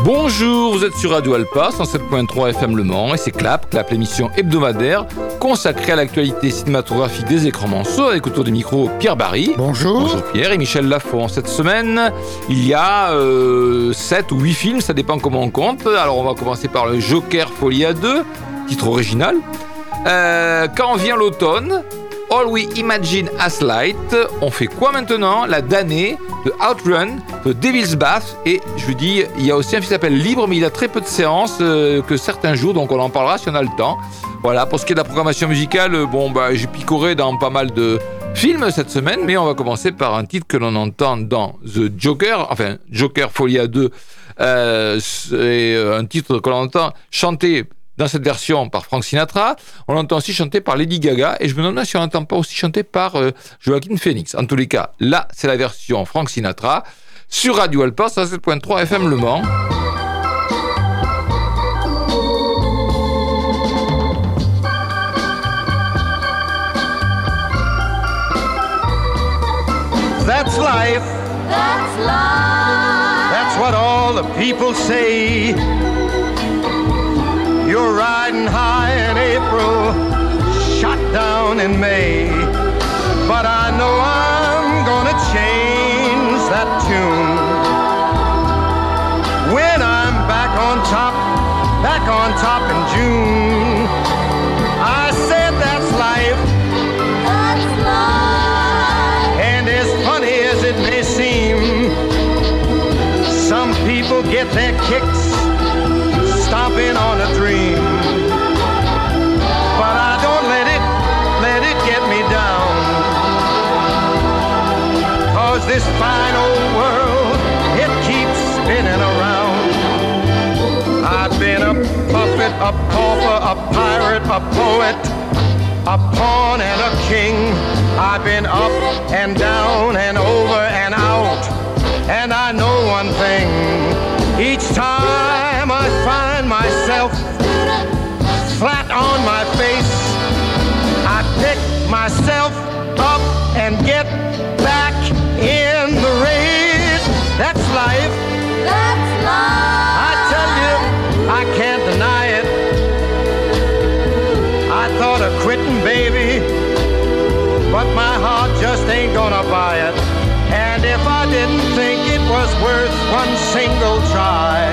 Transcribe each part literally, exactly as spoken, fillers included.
Bonjour, vous êtes sur Radio Alpa, cent sept point trois F M Le Mans, et c'est Clap, Clap, l'émission hebdomadaire consacrée à l'actualité cinématographique des écrans manceaux, avec autour du micro Pierre Barry. Bonjour. Bonjour Pierre et Michel Lafont. Cette semaine, il y a euh, sept ou huit films, ça dépend comment on compte. Alors on va commencer par le Joker Folie à deux, titre original. Euh, quand vient l'automne, All We Imagine As Light. On fait quoi maintenant? La damnée, de Outrun, de Devil's Bath, et je vous dis, il y a aussi un film qui s'appelle Libre, mais il a très peu de séances euh, que certains jours, donc on en parlera si on a le temps. Voilà, pour ce qui est de la programmation musicale, euh, bon bah j'ai picoré dans pas mal de films cette semaine, mais on va commencer par un titre que l'on entend dans The Joker, enfin Joker Folie à deux, euh, c'est un titre que l'on entend chanter dans cette version par Frank Sinatra. On l'entend aussi chanter par Lady Gaga, et je me demande si on n'entend pas aussi chanter par euh, Joaquin Phoenix. En tous les cas, là, c'est la version Frank Sinatra sur Radio Alpa, cent sept point trois F M Le Mans. That's life. That's life. That's what all the people say. You're riding high in April, shot down in May. But I know I'm gonna change that tune. When I'm back on top, back on top in June. I said that's life. That's life. And as funny as it may seem, some people get their kicks stomping on a dream. But I don't let it, let it get me down. Cause this fine old world, it keeps spinning around. I've been a puppet, a pauper, a pirate, a poet, a pawn and a king. I've been up and down and over and out. And I know one thing, each time I find myself flat on my face, I pick myself up and get back in the race. That's life. That's life. I tell you, I can't deny it. I thought of quitting, baby, but my heart just ain't gonna buy it. And if I didn't think it was worth one single try,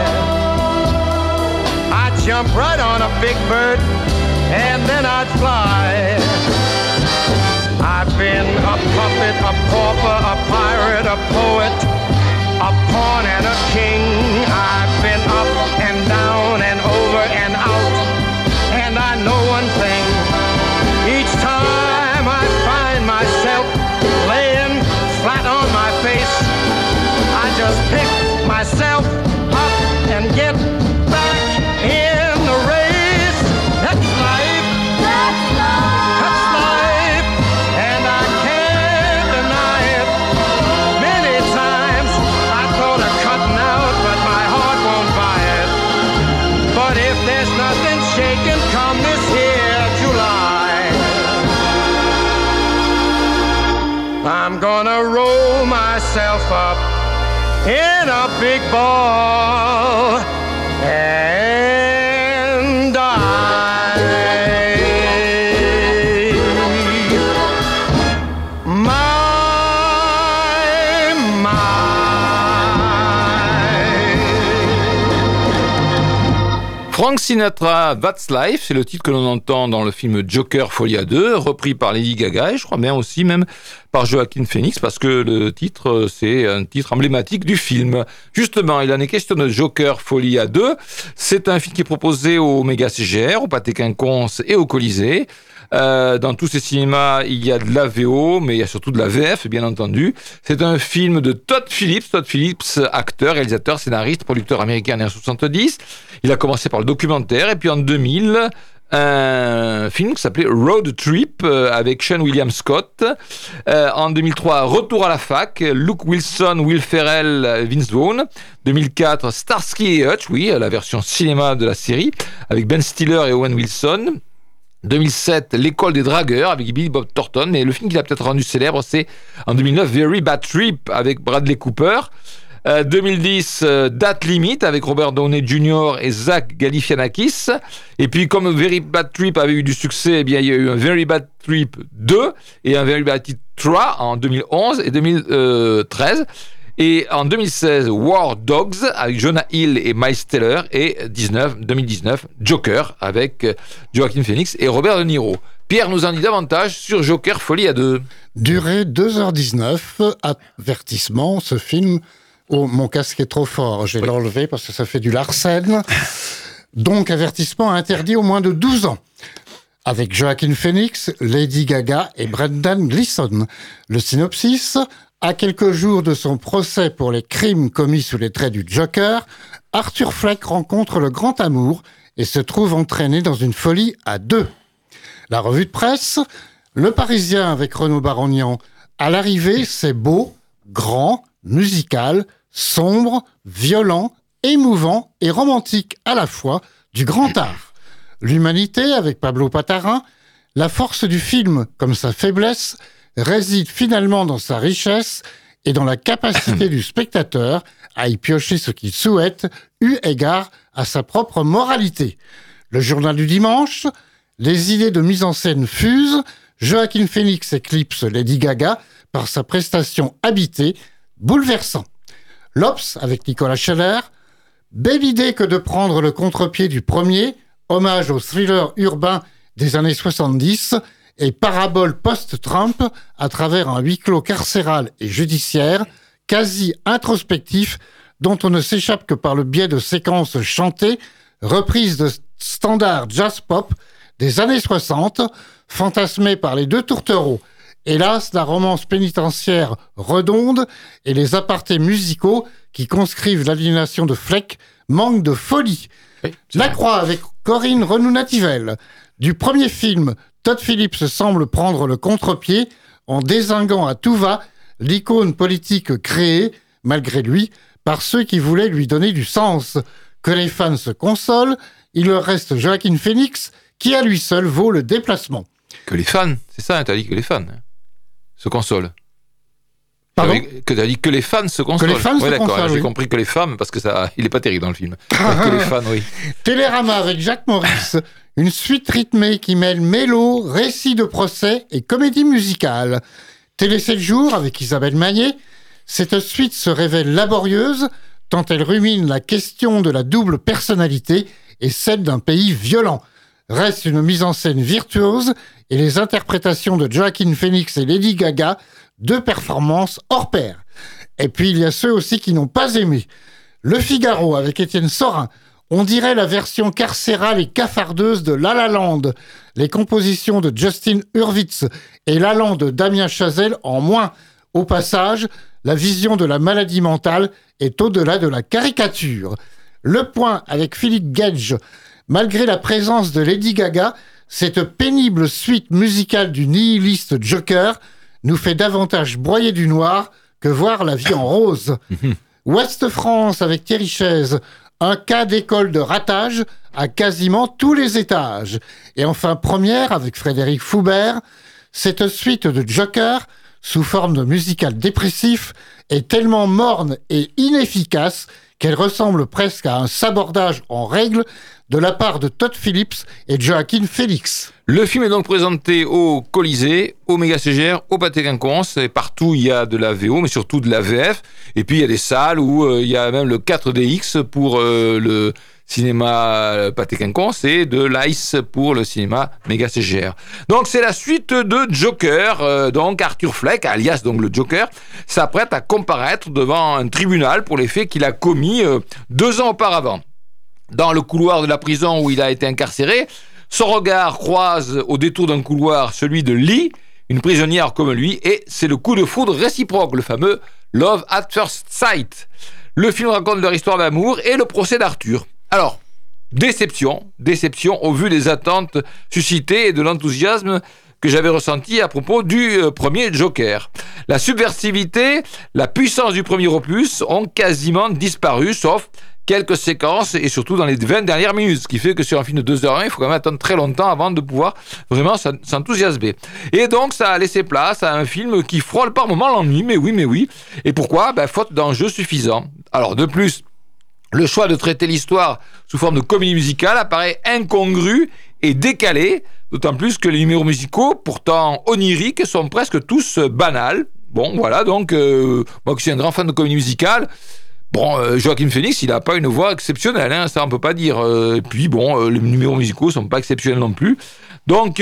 I'd jump right on a big bird and then I'd fly. I've been a puppet, a pauper, a pirate, a poet, a pawn and a king. I've been up and down and over and out. And I know one thing, each time I find myself laying flat on my face, I just pick myself up and get back in the race. That's life. That's life. That's life. And I can't deny it. Many times I thought of cutting out, but my heart won't buy it. But if there's nothing shaking come this here July, I'm gonna roll myself up in a big ball and die. My, my. Frank Sinatra, That's Life, c'est le titre que l'on entend dans le film Joker Folie à deux, repris par Lady Gaga, et je crois bien aussi même par Joaquin Phoenix, parce que le titre, c'est un titre emblématique du film. Justement, il en est question de Joker Folie à deux. C'est un film qui est proposé au Méga C G R, au Pâté Quinconce et au Colisée. Euh, dans tous ces cinémas, il y a de la V O, mais il y a surtout de la V F, bien entendu. C'est un film de Todd Phillips. Todd Phillips, acteur, réalisateur, scénariste, producteur américain né en soixante-dix. Il a commencé par le documentaire, et puis en deux mille, un film qui s'appelait Road Trip euh, avec Sean William Scott. Euh, en deux mille trois, Retour à la fac, Luke Wilson, Will Ferrell, Vince Vaughn. deux mille quatre, Starsky et Hutch, oui, la version cinéma de la série, avec Ben Stiller et Owen Wilson. deux mille sept, L'école des dragueurs avec Billy Bob Thornton, mais le film qui l'a peut-être rendu célèbre, c'est en deux mille neuf, Very Bad Trip avec Bradley Cooper. Euh, deux mille dix, euh, Date Limite avec Robert Downey junior et Zach Galifianakis. Et puis, comme Very Bad Trip avait eu du succès, eh bien, il y a eu un Very Bad Trip deux et un Very Bad Trip trois en deux mille onze et deux mille treize. Et en deux mille seize, War Dogs avec Jonah Hill et Miles Teller. Et deux mille dix-neuf, Joker avec Joaquin Phoenix et Robert De Niro. Pierre nous en dit davantage sur Joker Folie à deux. Durée deux heures dix-neuf, avertissement, ce film... Oh, mon casque est trop fort, je vais oui. l'enlever parce que ça fait du Larsen. Donc, avertissement interdit au moins de douze ans. Avec Joaquin Phoenix, Lady Gaga et Brendan Gleeson. Le synopsis, à quelques jours de son procès pour les crimes commis sous les traits du Joker, Arthur Fleck rencontre le grand amour et se trouve entraîné dans une folie à deux. La revue de presse, Le Parisien avec Renaud Barognan. À l'arrivée, c'est beau, grand, musical, sombre, violent, émouvant et romantique à la fois, du grand art. L'humanité avec Pablo Patarin, la force du film comme sa faiblesse réside finalement dans sa richesse et dans la capacité du spectateur à y piocher ce qu'il souhaite, eu égard à sa propre moralité. Le journal du dimanche, les idées de mise en scène fusent, Joaquin Phoenix éclipse Lady Gaga par sa prestation habitée, bouleversant. L'Obs avec Nicolas Scheller, belle idée que de prendre le contre-pied du premier, hommage au thriller urbain des années soixante-dix et parabole post-Trump à travers un huis clos carcéral et judiciaire, quasi introspectif, dont on ne s'échappe que par le biais de séquences chantées, reprises de standards jazz-pop des années soixante, fantasmées par les deux tourtereaux. Hélas, la romance pénitentiaire redonde et les apartés musicaux qui conscrivent l'aliénation de Fleck manquent de folie. Oui, La Croix avec Corinne Renou-Nativelle. Du premier film, Todd Phillips semble prendre le contre-pied en dézinguant à tout va l'icône politique créée, malgré lui, par ceux qui voulaient lui donner du sens. Que les fans se consolent, il leur reste Joaquin Phoenix qui à lui seul vaut le déplacement. Que les fans, c'est ça, t'as dit que les fans se consolent. Pardon ? Que t'as dit que les fans se consolent. Que les fans ouais, se d'accord, consolent, j'ai oui. compris que les femmes, parce que ça, il est pas terrible dans le film. Que les fans, oui. Télérama avec Jacques Maurice, une suite rythmée qui mêle mélo, récit de procès et comédie musicale. Télé sept jours avec Isabelle Magnet, cette suite se révèle laborieuse tant elle rumine la question de la double personnalité et celle d'un pays violent. Reste une mise en scène virtuose et les interprétations de Joaquin Phoenix et Lady Gaga, deux performances hors pair. Et puis il y a ceux aussi qui n'ont pas aimé. Le Figaro avec Étienne Sorin, on dirait la version carcérale et cafardeuse de La La Land. Les compositions de Justin Hurwitz et l'allant de Damien Chazelle en moins. Au passage, la vision de la maladie mentale est au-delà de la caricature. Le Point avec Philippe Gage. Malgré la présence de Lady Gaga, cette pénible suite musicale du nihiliste Joker nous fait davantage broyer du noir que voir la vie en rose. Ouest France avec Thierry Chaise, un cas d'école de ratage à quasiment tous les étages. Et enfin Première avec Frédéric Foubert, cette suite de Joker sous forme de musical dépressif est tellement morne et inefficace qu'elle ressemble presque à un sabordage en règle de la part de Todd Phillips et Joaquin Phoenix. Le film est donc présenté au Colisée, au Méga C G R, au Pâté Quinconce, et partout il y a de la V O, mais surtout de la V F, et puis il y a des salles où euh, il y a même le quatre D X pour euh, le cinéma Pâté Quinconce et de l'Ice pour le cinéma Méga C G R. Donc c'est la suite de Joker, euh, donc Arthur Fleck, alias donc le Joker, s'apprête à comparaître devant un tribunal pour les faits qu'il a commis euh, deux ans auparavant. Dans le couloir de la prison où il a été incarcéré, son regard croise au détour d'un couloir celui de Lee, une prisonnière comme lui, et c'est le coup de foudre réciproque, le fameux Love at First Sight. Le film raconte leur histoire d'amour et le procès d'Arthur. Alors, déception, déception au vu des attentes suscitées et de l'enthousiasme que j'avais ressenti à propos du euh, premier Joker. La subversivité, la puissance du premier opus ont quasiment disparu, sauf quelques séquences et surtout dans les vingt dernières minutes, ce qui fait que sur un film de deux heures vingt, il faut quand même attendre très longtemps avant de pouvoir vraiment s'enthousiasmer. Et donc, ça a laissé place à un film qui frôle par moments l'ennui, mais oui, mais oui. Et pourquoi ? Ben, faute d'enjeux suffisants. Alors, de plus, le choix de traiter l'histoire sous forme de comédie musicale apparaît incongru et décalé, d'autant plus que les numéros musicaux, pourtant oniriques, sont presque tous banals. Bon, voilà, donc, euh, moi qui suis un grand fan de comédie musicale, bon, euh, Joaquin Phoenix, il n'a pas une voix exceptionnelle, hein, ça on peut pas dire. Euh, et puis, bon, euh, les numéros musicaux sont pas exceptionnels non plus. Donc,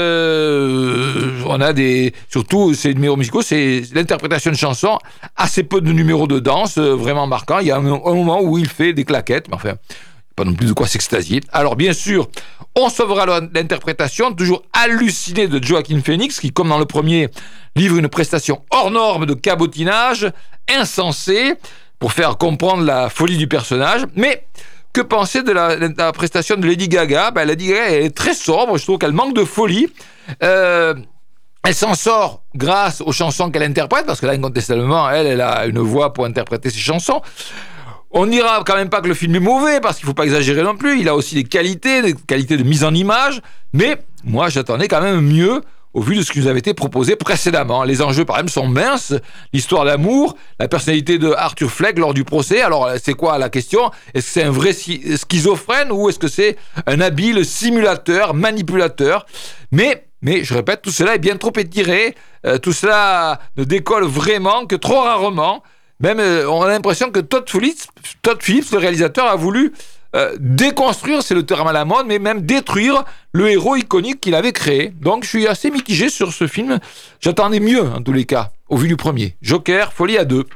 euh, on a des... Surtout, ces numéros musicaux, c'est l'interprétation de chansons, assez peu de numéros de danse, euh, vraiment marquants. Il y a un, un moment où il fait des claquettes, mais enfin, pas non plus de quoi s'extasier. Alors, bien sûr, on sauvera l'interprétation, toujours hallucinée de Joaquin Phoenix, qui, comme dans le premier, livre une prestation hors norme de cabotinage, insensée, pour faire comprendre la folie du personnage. Mais que penser de la, de la prestation de Lady Gaga ? Ben, Lady Gaga, elle est très sobre, je trouve qu'elle manque de folie. Euh, elle s'en sort grâce aux chansons qu'elle interprète, parce que là, incontestablement, elle, elle a une voix pour interpréter ses chansons. On dira quand même pas que le film est mauvais, parce qu'il faut pas exagérer non plus. Il a aussi des qualités, des qualités de mise en image. Mais moi, j'attendais quand même mieux au vu de ce qui nous avait été proposé précédemment. Les enjeux, par exemple, sont minces. L'histoire d'amour, la personnalité de Arthur Fleck lors du procès. Alors, c'est quoi la question ? Est-ce que c'est un vrai schizophrène ou est-ce que c'est un habile simulateur, manipulateur ? Mais, mais, je répète, tout cela est bien trop étiré. Euh, tout cela ne décolle vraiment que trop rarement. Même, euh, on a l'impression que Todd Phillips, Todd Phillips, le réalisateur, a voulu euh, déconstruire, c'est le terme à la mode, mais même détruire le héros iconique qu'il avait créé. Donc, je suis assez mitigé sur ce film. J'attendais mieux, en tous les cas, au vu du premier. Joker, Folie à deux.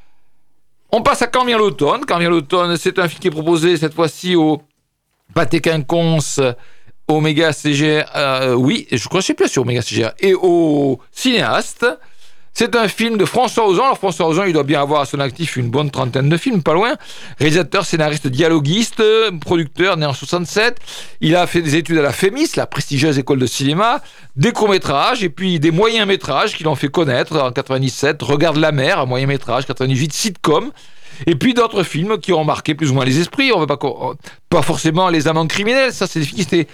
On passe à Quand vient l'automne. Quand vient l'automne, c'est un film qui est proposé, cette fois-ci, au Pâté Quinconce, Omega C G R, euh, oui, je crois que je sais plus sur Omega C G R, et au cinéaste. C'est un film de François Ozon. Alors François Ozon, il doit bien avoir à son actif une bonne trentaine de films, pas loin. Réalisateur, scénariste, dialoguiste, producteur, né en soixante-sept. Il a fait des études à la Fémis, la prestigieuse école de cinéma, des courts-métrages et puis des moyens-métrages qui l'ont fait connaître en quatre-vingt-dix-sept. Regarde la mer, un moyen-métrage, quatre-vingt-dix-huit, sitcom. Et puis d'autres films qui ont marqué plus ou moins les esprits. On ne veut pas, pas forcément Les Amants criminels, ça c'est des films qui étaient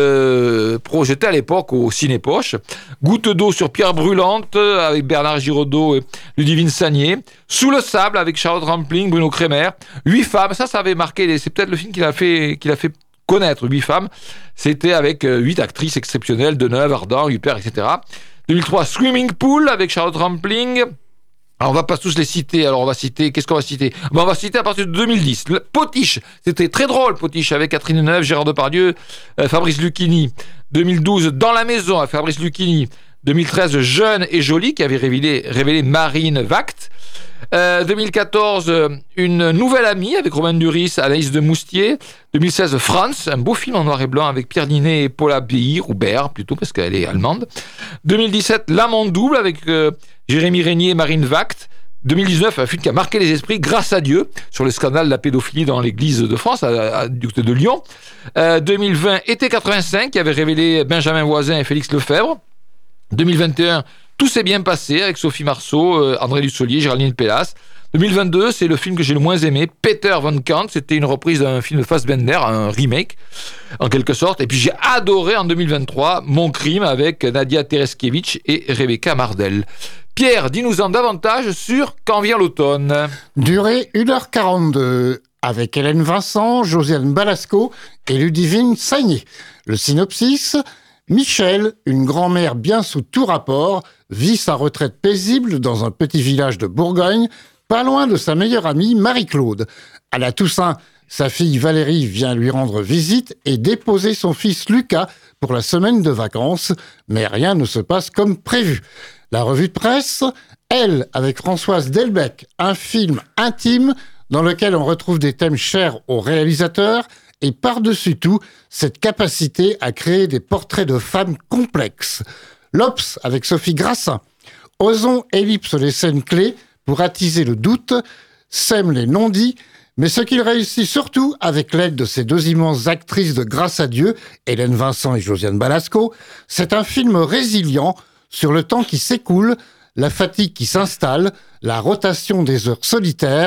euh, projetés à l'époque au Cinépoche. Goutte d'eau sur pierre brûlante avec Bernard Giraudot et Ludivine Sagnier. Sous le sable avec Charlotte Rampling, Bruno Kremer. Huit femmes, ça ça avait marqué, c'est peut-être le film qui l'a fait, qui l'a fait connaître, Huit femmes. C'était avec euh, huit actrices exceptionnelles, Deneuve, Ardant, Huppert, et cetera. deux mille trois, Swimming Pool avec Charlotte Rampling. Alors, on va pas tous les citer. Alors, on va citer... Qu'est-ce qu'on va citer ? Bon, on va citer à partir de deux mille dix. Le Potiche. C'était très drôle, Potiche, avec Catherine Deneuve, Gérard Depardieu, euh, Fabrice Lucchini. deux mille douze, Dans la maison, avec Fabrice Lucchini. deux mille treize, Jeune et jolie, qui avait révélé, révélé Marine Vact. Euh, deux mille quatorze, Une nouvelle amie, avec Romain Duris, Anaïs de Moustier. deux mille seize, France, un beau film en noir et blanc, avec Pierre Ninet et Paula Beir, ou Beir, plutôt, parce qu'elle est allemande. deux mille dix-sept, L'âme en double, avec... Euh, Jérémy Régnier et Marine Vact. deux mille dix-neuf, un film qui a marqué les esprits, Grâce à Dieu, sur le scandale de la pédophilie dans l'église de France, à, à, du côté de Lyon. Euh, deux mille vingt, Été quatre-vingt-cinq, qui avait révélé Benjamin Voisin et Félix Lefebvre. deux mille vingt et un, Tout s'est bien passé, avec Sophie Marceau, euh, André Dussolier, Géraldine Pellas. deux mille vingt-deux, c'est le film que j'ai le moins aimé, Peter von Kant. C'était une reprise d'un film de Fassbender, un remake, en quelque sorte. Et puis j'ai adoré en deux mille vingt-trois Mon crime, avec Nadia Tereskevitch et Rebecca Mardel. Pierre, dis-nous-en davantage sur Quand vient l'automne. Durée une heure quarante-deux, avec Hélène Vincent, Josiane Balasco et Ludivine Sagnier. Le synopsis: Michel, une grand-mère bien sous tout rapport, vit sa retraite paisible dans un petit village de Bourgogne, pas loin de sa meilleure amie Marie-Claude. À la Toussaint, sa fille Valérie vient lui rendre visite et déposer son fils Lucas pour la semaine de vacances, mais rien ne se passe comme prévu. La revue de presse, Elle, avec Françoise Delbecq, un film intime dans lequel on retrouve des thèmes chers au réalisateur et par-dessus tout, cette capacité à créer des portraits de femmes complexes. L'Obs, avec Sophie Grassin. Ozon ellipse les scènes clés pour attiser le doute, sème les non-dits, mais ce qu'il réussit surtout, avec l'aide de ces deux immenses actrices de Grâce à Dieu, Hélène Vincent et Josiane Balasco, c'est un film résilient sur le temps qui s'écoule, la fatigue qui s'installe, la rotation des heures solitaires,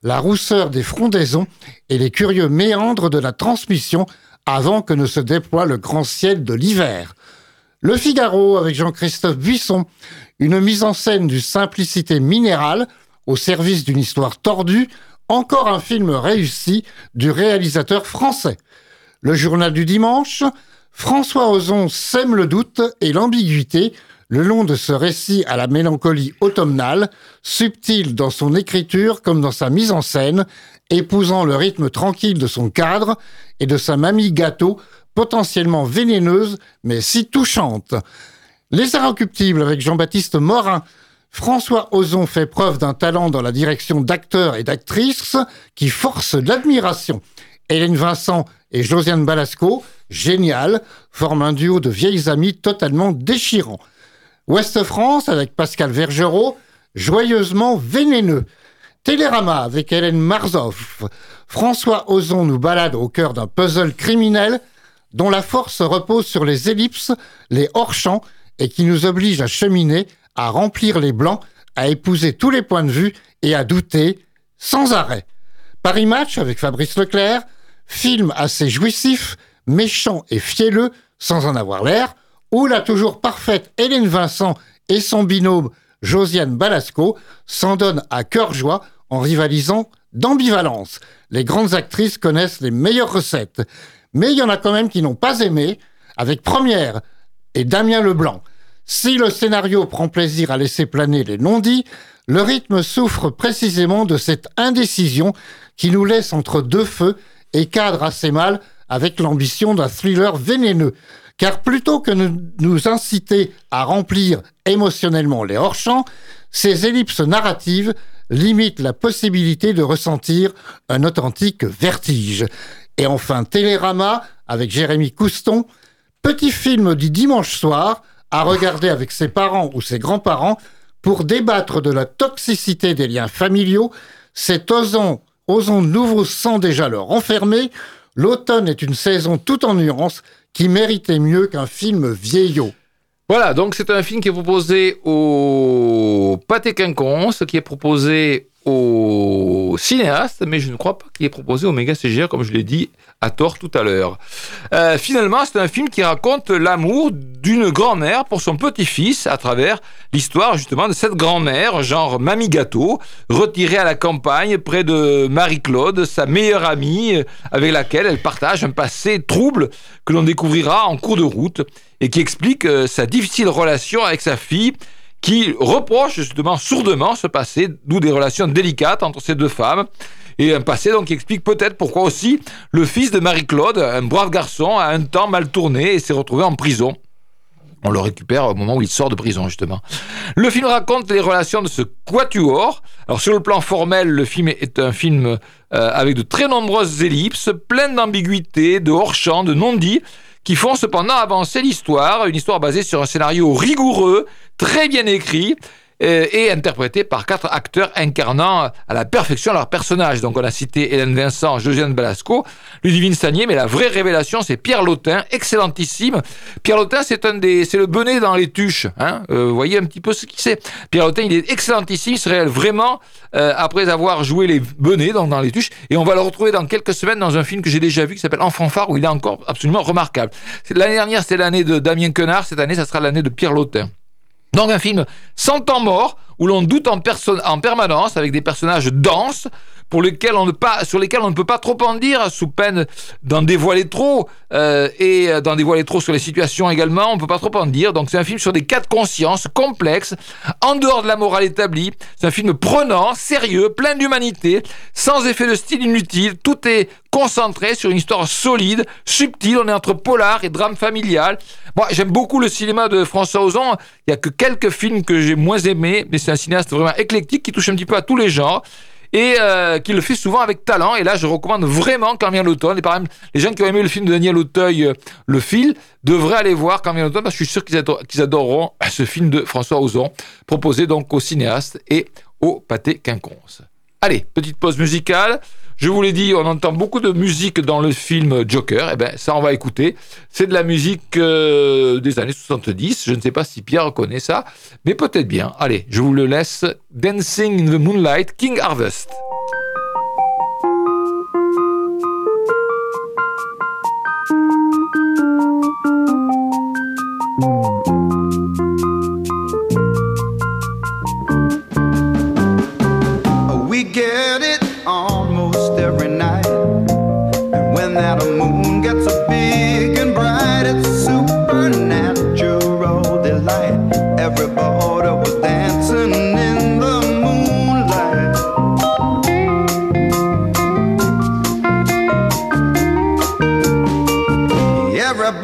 la rousseur des frondaisons et les curieux méandres de la transmission avant que ne se déploie le grand ciel de l'hiver. Le Figaro avec Jean-Christophe Buisson, une mise en scène d'une simplicité minérale au service d'une histoire tordue, encore un film réussi du réalisateur français. Le journal du dimanche, François Ozon sème le doute et l'ambiguïté le long de ce récit à la mélancolie automnale, subtil dans son écriture comme dans sa mise en scène, épousant le rythme tranquille de son cadre et de sa mamie gâteau, potentiellement vénéneuse, mais si touchante. Les Inrecuptibles avec Jean-Baptiste Morin. François Ozon fait preuve d'un talent dans la direction d'acteurs et d'actrices qui force l'admiration. Hélène Vincent et Josiane Balasco, génial, forment un duo de vieilles amies totalement déchirant. Ouest France avec Pascal Vergerot, joyeusement vénéneux. Télérama avec Hélène Marzoff. François Ozon nous balade au cœur d'un puzzle criminel dont la force repose sur les ellipses, les hors-champs et qui nous oblige à cheminer, à remplir les blancs, à épouser tous les points de vue et à douter sans arrêt. Paris Match avec Fabrice Leclerc, film assez jouissif, méchant et fielleux sans en avoir l'air, où la toujours parfaite Hélène Vincent et son binôme Josiane Balasco s'en donnent à cœur joie en rivalisant d'ambivalence. Les grandes actrices connaissent les meilleures recettes. Mais il y en a quand même qui n'ont pas aimé, avec Première et Damien Leblanc. Si le scénario prend plaisir à laisser planer les non-dits, le rythme souffre précisément de cette indécision qui nous laisse entre deux feux et cadre assez mal avec l'ambition d'un thriller vénéneux. Car plutôt que de nous inciter à remplir émotionnellement les hors-champs, ces ellipses narratives limitent la possibilité de ressentir un authentique vertige. Et enfin, Télérama, avec Jérémy Couston, petit film du dimanche soir, à regarder avec ses parents ou ses grands-parents, pour débattre de la toxicité des liens familiaux. C'est osons, osons nouveau sans déjà le renfermer. L'automne est une saison tout en nuances qui méritait mieux qu'un film vieillot. Voilà, donc c'est un film qui est proposé au Pâté Quinconce, qui est proposé au cinéaste, mais je ne crois pas qu'il est proposé au Méga C G R, comme je l'ai dit à tort tout à l'heure. Euh, finalement, c'est un film qui raconte l'amour d'une grand-mère pour son petit-fils à travers l'histoire justement de cette grand-mère, genre Mamie Gâteau, retirée à la campagne près de Marie-Claude, sa meilleure amie, avec laquelle elle partage un passé trouble que l'on découvrira en cours de route et qui explique euh, sa difficile relation avec sa fille, qui reproche justement sourdement ce passé, d'où des relations délicates entre ces deux femmes, et un passé donc qui explique peut-être pourquoi aussi le fils de Marie-Claude, un brave garçon, a un temps mal tourné et s'est retrouvé en prison. On le récupère au moment où il sort de prison, justement. Le film raconte les relations de ce quatuor. Alors, sur le plan formel, le film est un film euh, avec de très nombreuses ellipses, plein d'ambiguïtés, de hors-champ, de non-dits, qui font cependant avancer l'histoire, une histoire basée sur un scénario rigoureux, très bien écrit, euh, et interprété par quatre acteurs incarnant à la perfection leurs personnages. Donc on a cité Hélène Vincent, Josiane Balasco, Ludivine Sagnier, mais la vraie révélation c'est Pierre Lotin, excellentissime. Pierre Lotin c'est un des, c'est le Benet dans les tuches, hein. Euh, vous voyez un petit peu ce qu'il c'est. Pierre Lotin il est excellentissime, il se révèle vraiment euh, après avoir joué les Benets donc dans les tuches, et on va le retrouver dans quelques semaines dans un film que j'ai déjà vu qui s'appelle Enfant phare, où il est encore absolument remarquable. L'année dernière c'était l'année de Damien Quenard, cette année ça sera l'année de Pierre Lotin. Donc un film sans temps mort, où l'on doute en, perso- en permanence, avec des personnages denses, pour lesquels on ne pas, sur lesquels on ne peut pas trop en dire, sous peine d'en dévoiler trop, euh, et d'en dévoiler trop sur les situations également, on ne peut pas trop en dire. Donc c'est un film sur des cas de conscience complexes, en dehors de la morale établie. C'est un film prenant, sérieux, plein d'humanité, sans effet de style inutile. Tout est concentré sur une histoire solide, subtile. On est entre polar et drame familial. Moi, j'aime beaucoup le cinéma de François Ozon. Il n'y a que quelques films que j'ai moins aimés, mais c'est un cinéaste vraiment éclectique qui touche un petit peu à tous les genres et euh, qui le fait souvent avec talent. Et là, je recommande vraiment Quand vient l'automne. Et par exemple, les gens qui ont aimé le film de Daniel Auteuil, euh, Le Fil, devraient aller voir Quand vient l'automne, parce que je suis sûr qu'ils, adore, qu'ils adoreront ce film de François Ozon, proposé donc aux cinéastes et au Pâté Quinconce. Allez, petite pause musicale. Je vous l'ai dit, on entend beaucoup de musique dans le film Joker. Eh bien, ça, on va écouter. C'est de la musique euh, des années soixante-dix. Je ne sais pas si Pierre connaît ça, mais peut-être bien. Allez, je vous le laisse. Dancing in the Moonlight, King Harvest.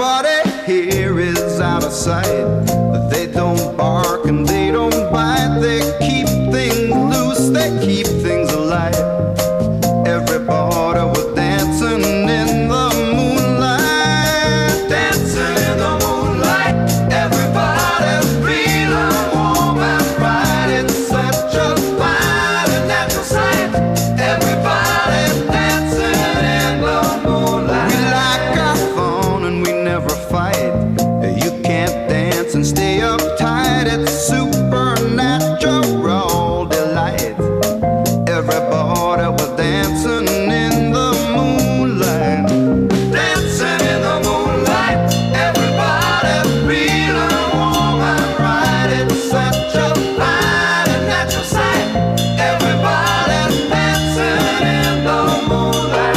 Everybody here is out of sight. They don't bark and they don't bite. They keep things loose, they keep things alive. Everybody was dancing in the moonlight, dancing in the moonlight. Everybody feeling warm and bright. It's such a fine and natural sight. Everybody dancing in the moonlight. We like our fun and we never fight. You can't dance and stay uptight. It's supernatural delight. Everybody was dancing in the moonlight, dancing in the moonlight. Everybody feeling warm and right. It's such a fine and natural sight. Everybody dancing in the moonlight.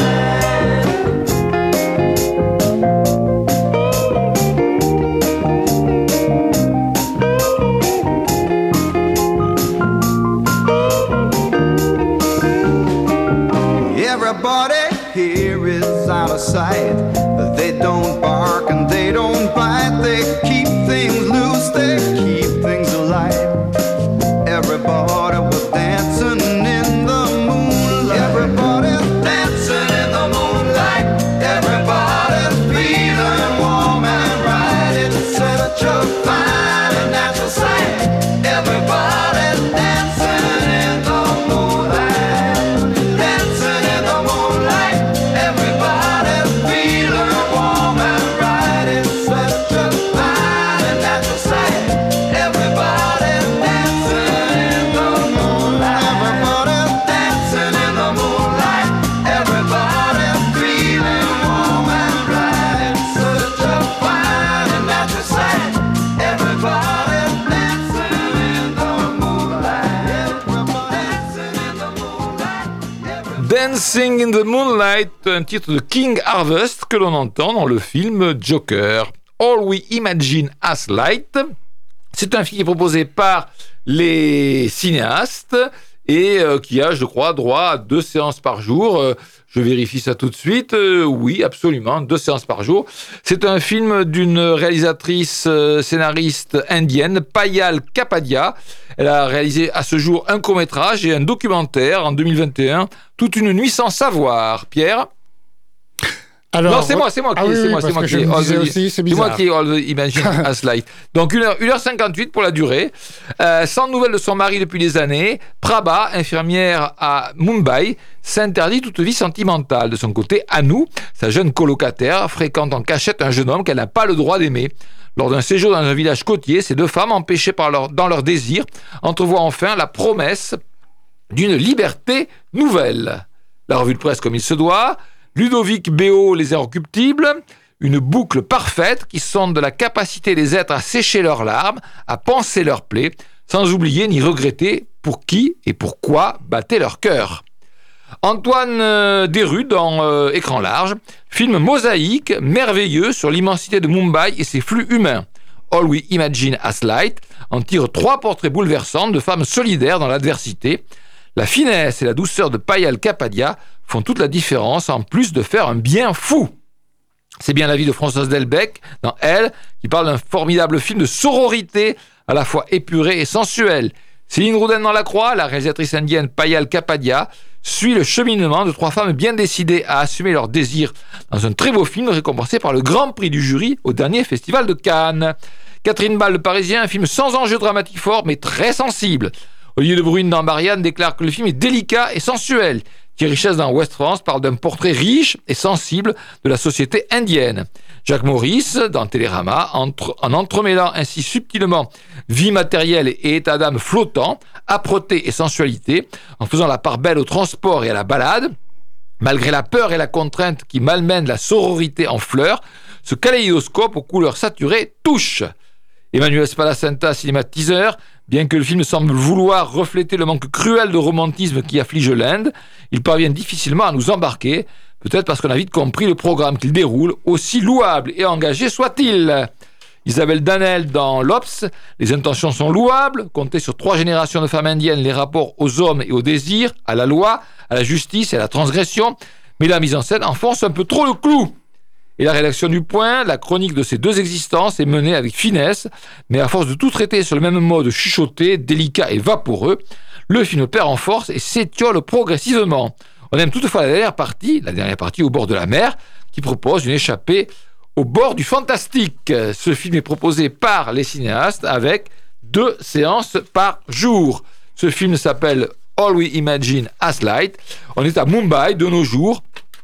Everybody here is out of sight. They don't bark and they don't bite. They keep things loose, they keep things alive. Everybody was dancing in the moonlight. Everybody's dancing in the moonlight. Everybody's feeling warm and right. It's such a fine and natural sight. Everybody's dancing in the moonlight, dancing in the moonlight. Everybody's feeling warm and right. It's such a fine and natural sight. Everybody's dancing in the moonlight. Everybody's dancing in the moonlight. Everybody's feeling warm and right. It's such a fine and natural sight. Everybody's dancing in the moonlight. Everybody's dancing in the moonlight. Dancing in the Moonlight, un titre de King Harvest que l'on entend dans le film Joker. All We Imagine as Light. C'est un film qui est proposé par les cinéastes et euh, qui a, je crois, droit à deux séances par jour. Euh, je vérifie ça tout de suite. Euh, oui, absolument, deux séances par jour. C'est un film d'une réalisatrice euh, scénariste indienne, Payal Kapadia. Elle a réalisé à ce jour un court-métrage et un documentaire en deux mille vingt et un, Toute une nuit sans savoir. Pierre ? Alors, non, c'est moi, c'est moi qui, ah oui, c'est oui, moi, parce c'est moi que qui, je me all disais the- aussi, c'est c'est bizarre. moi qui all the Imagine as Light. Donc une heure, une heure cinquante-huit pour la durée. Euh, sans nouvelles de son mari depuis des années, Prabha, infirmière à Mumbai, s'interdit toute vie sentimentale. De son côté, Anu, sa jeune colocataire, fréquente en cachette un jeune homme qu'elle n'a pas le droit d'aimer. Lors d'un séjour dans un village côtier, ces deux femmes, empêchées par leur, dans leur désir, entrevoient enfin la promesse d'une liberté nouvelle. La revue de presse comme il se doit, Ludovic Béot, Les Inrecuptibles, une boucle parfaite qui sonde de la capacité des êtres à sécher leurs larmes, à panser leurs plaies, sans oublier ni regretter pour qui et pourquoi battait leur cœur. Antoine euh, Desrues dans euh, Écran large, film mosaïque, merveilleux sur l'immensité de Mumbai et ses flux humains. All We Imagine as Light en tire trois portraits bouleversants de femmes solidaires dans l'adversité. La finesse et la douceur de Payal Kapadia font toute la différence, en plus de faire un bien fou. C'est bien la vie de Françoise Delbecq dans Elle, qui parle d'un formidable film de sororité, à la fois épuré et sensuel. Céline Rouden dans La Croix, la réalisatrice indienne Payal Kapadia, suit le cheminement de trois femmes bien décidées à assumer leurs désirs dans un très beau film récompensé par le Grand Prix du jury au dernier Festival de Cannes. Catherine Ball, Le Parisien, un film sans enjeu dramatique fort, mais très sensible. Olivier de Bruyne dans Marianne déclare que le film est délicat et sensuel. Thierry Chess dans Ouest France parle d'un portrait riche et sensible de la société indienne. Jacques Maurice dans Télérama, entre, en entremêlant ainsi subtilement vie matérielle et état d'âme flottant, âpreté et sensualité, en faisant la part belle au transport et à la balade, malgré la peur et la contrainte qui malmènent la sororité en fleurs, ce kaléidoscope aux couleurs saturées touche. Emmanuel Spalacenta, cinématiseur, bien que le film semble vouloir refléter le manque cruel de romantisme qui afflige l'Inde, il parvient difficilement à nous embarquer, peut-être parce qu'on a vite compris le programme qu'il déroule, aussi louable et engagé soit-il. Isabelle Danel dans L'Obs, les intentions sont louables, compter sur trois générations de femmes indiennes, les rapports aux hommes et aux désirs, à la loi, à la justice et à la transgression, mais la mise en scène enfonce un peu trop le clou. et la rédaction du Point, la chronique de ces deux existences est menée avec finesse, mais à force de tout traiter sur le même mode chuchoté, délicat et vaporeux, le film perd en force et s'étiole progressivement. On aime toutefois la dernière partie, la dernière partie au bord de la mer, qui propose une échappée au bord du fantastique. Ce film est proposé par les cinéastes avec deux séances par jour. Ce film s'appelle All We Imagine as Light. On est à Mumbai de nos jours.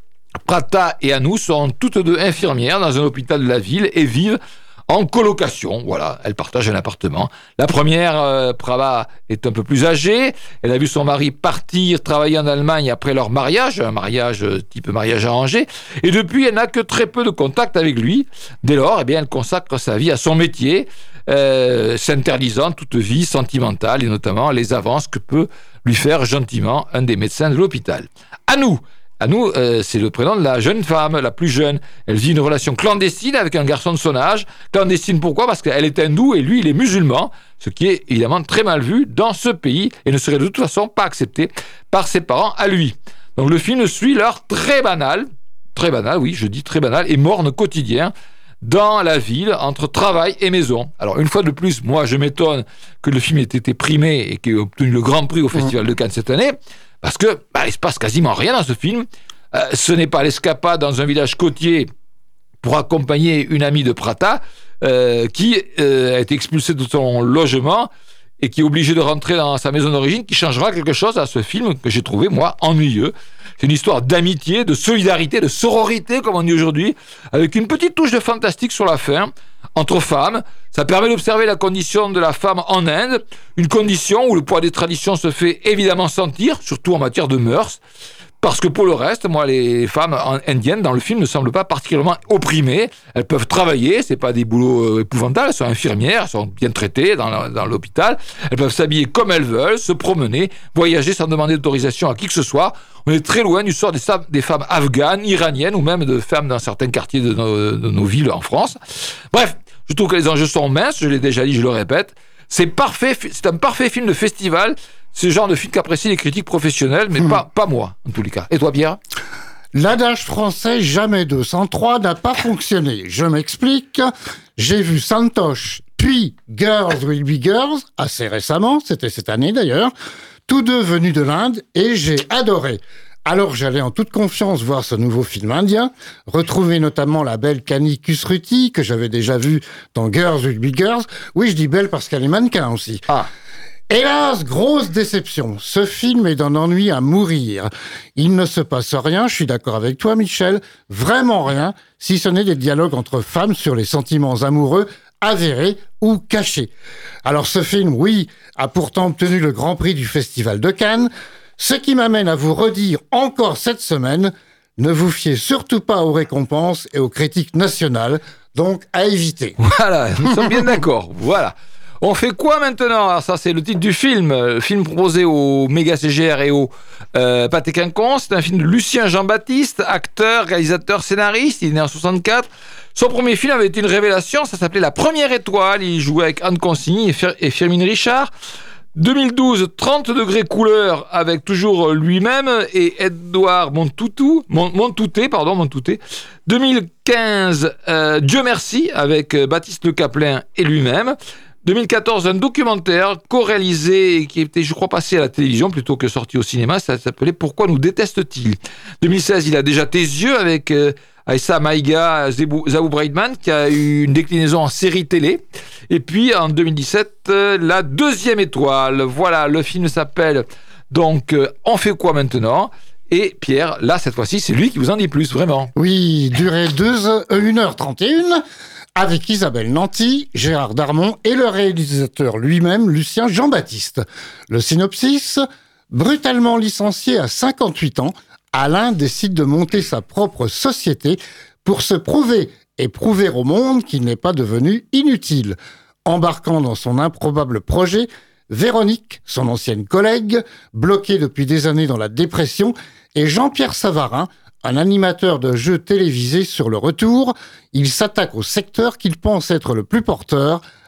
Pratha et Anu sont toutes deux infirmières dans un hôpital de la ville et vivent en colocation. Voilà, elles partagent un appartement. La première, euh, Prabha, est un peu plus âgée. Elle a vu son mari partir travailler en Allemagne après leur mariage, un mariage euh, type mariage arrangé. Et depuis, elle n'a que très peu de contact avec lui. Dès lors, eh bien, elle consacre sa vie à son métier, euh, s'interdisant toute vie sentimentale et notamment les avances que peut lui faire gentiment un des médecins de l'hôpital. Anu, Anu, euh, c'est le prénom de la jeune femme, la plus jeune. Elle vit une relation clandestine avec un garçon de son âge. Clandestine pourquoi ? Parce qu'elle est hindoue et lui, il est musulman, ce qui est évidemment très mal vu dans ce pays et ne serait de toute façon pas accepté par ses parents à lui. Donc le film suit leur très banal, très banal, oui, je dis très banal, et morne quotidien dans la ville, entre travail et maison. Alors, une fois de plus, moi, je m'étonne que le film ait été primé et qu'il ait obtenu le Grand Prix au Festival de Cannes cette année, parce que bah, il se passe quasiment rien dans ce film. Euh, ce n'est pas l'escapade dans un village côtier pour accompagner une amie de Pratha euh, qui euh, a été expulsée de son logement et qui est obligée de rentrer dans sa maison d'origine, qui changera quelque chose à ce film que j'ai trouvé, moi, ennuyeux. C'est une histoire d'amitié, de solidarité, de sororité, comme on dit aujourd'hui, avec une petite touche de fantastique sur la fin, entre femmes. Ça permet d'observer la condition de la femme en Inde, une condition où le poids des traditions se fait évidemment sentir, surtout en matière de mœurs. Parce que pour le reste, moi, les femmes indiennes dans le film ne semblent pas particulièrement opprimées. Elles peuvent travailler, c'est pas des boulots euh, épouvantables, elles sont infirmières, elles sont bien traitées dans, la, dans l'hôpital. Elles peuvent s'habiller comme elles veulent, se promener, voyager sans demander d'autorisation à qui que ce soit. On est très loin du sort des, des femmes afghanes, iraniennes ou même de femmes dans certains quartiers de nos, de nos villes en France. Bref, je trouve que les enjeux sont minces, je l'ai déjà dit, je le répète. C'est parfait, c'est un parfait film de festival. C'est le genre de film qu'apprécient les critiques professionnels, mais mmh. pas, pas moi, en tous les cas. Et toi, Pierre ? L'adage français « jamais deux sans trois » n'a pas fonctionné. Je m'explique. J'ai vu Santosh, puis Girls Will Be Girls, assez récemment, c'était cette année d'ailleurs, tous deux venus de l'Inde, et j'ai adoré. Alors j'allais en toute confiance voir ce nouveau film indien, retrouver notamment la belle Kani Kusruti, que j'avais déjà vue dans Girls Will Be Girls. Oui, je dis belle parce qu'elle est mannequin aussi. Ah. Hélas, grosse déception. Ce film est d'un ennui à mourir. Il ne se passe rien, je suis d'accord avec toi, Michel, vraiment rien, si ce n'est des dialogues entre femmes sur les sentiments amoureux avérés ou cachés. Alors ce film, oui, a pourtant obtenu le Grand Prix du Festival de Cannes, ce qui m'amène à vous redire encore cette semaine, ne vous fiez surtout pas aux récompenses et aux critiques nationales, donc à éviter. Voilà, nous sommes bien d'accord, voilà. On fait quoi maintenant ? Alors ça, c'est le titre du film. Le film proposé au Méga C G R et au euh, Pâté Quinconce. C'est un film de Lucien Jean-Baptiste, acteur, réalisateur, scénariste. Il est né en soixante-quatre. Son premier film avait été une révélation. Ça s'appelait La Première Étoile. Il jouait avec Anne Consigny et, Fer- et Firmin Richard. deux mille douze, trente degrés couleur avec toujours lui-même et Edouard Montoutou, Mont- Montouté, pardon, Montouté. deux mille quinze, euh, Dieu merci avec Baptiste Le Caplin et lui-même. deux mille quatorze, un documentaire co-réalisé qui était, je crois, passé à la télévision plutôt que sorti au cinéma. Ça s'appelait « Pourquoi nous déteste-t-il » deux mille seize, il a déjà Tes yeux avec euh, Aïssa Maïga, Zabou Breitman, qui a eu une déclinaison en série télé. Et puis, en deux mille dix-sept, euh, La Deuxième Étoile. Voilà, le film s'appelle donc euh, « On fait quoi maintenant ?» Et Pierre, là, cette fois-ci, c'est lui qui vous en dit plus, vraiment. Oui, durée une heure trente et une. Avec Isabelle Nanty, Gérard Darmon et le réalisateur lui-même, Lucien Jean-Baptiste. Le synopsis, brutalement licencié à cinquante-huit ans, Alain décide de monter sa propre société pour se prouver et prouver au monde qu'il n'est pas devenu inutile. Embarquant dans son improbable projet, Véronique, son ancienne collègue, bloquée depuis des années dans la dépression, et Jean-Pierre Savarin, un animateur de jeux télévisés sur le retour. Il s'attaque au secteur qu'il pense être le plus porteur,